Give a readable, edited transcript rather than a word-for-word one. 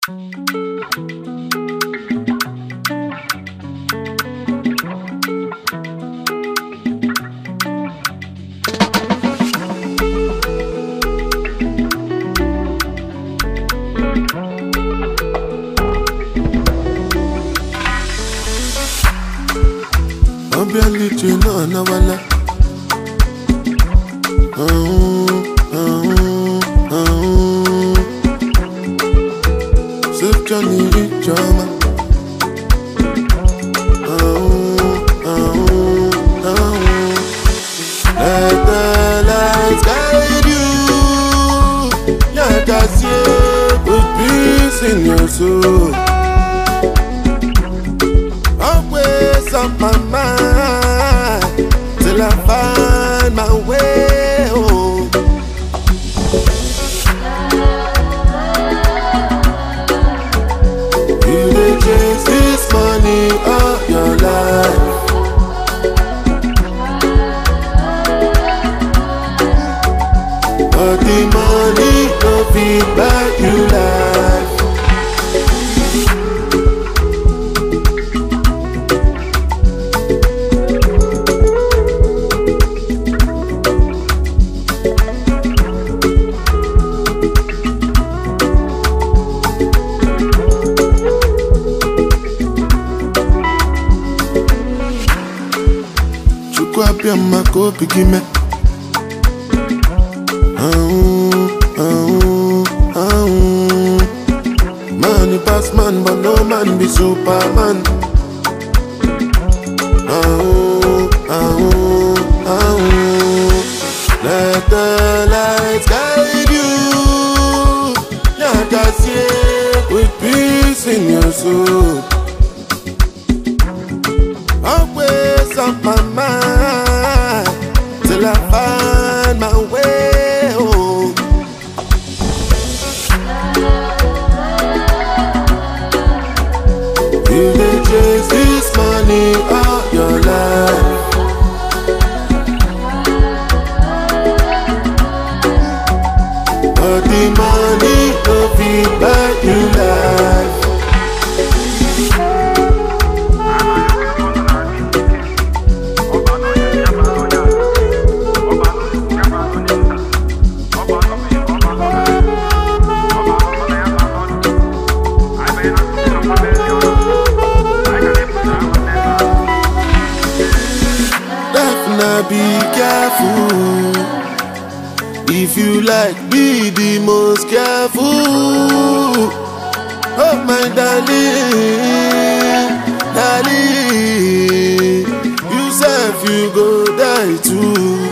Let the lights guide you, like I see, with peace in your soul. Always on my mind, till I find my way home. You dey chase this money all your life, but the money no fit buy you life. Chukwu mako bigime. Man pass man, but no man be Superman. Let the lights guide you, like I see, with peace in your soul. Always on my mind, till I find my way home. You dey chase this money all your life, but the money no fit buy you life. Be careful, if you like, be the most careful. Oh my darling, darling, you self you go die too.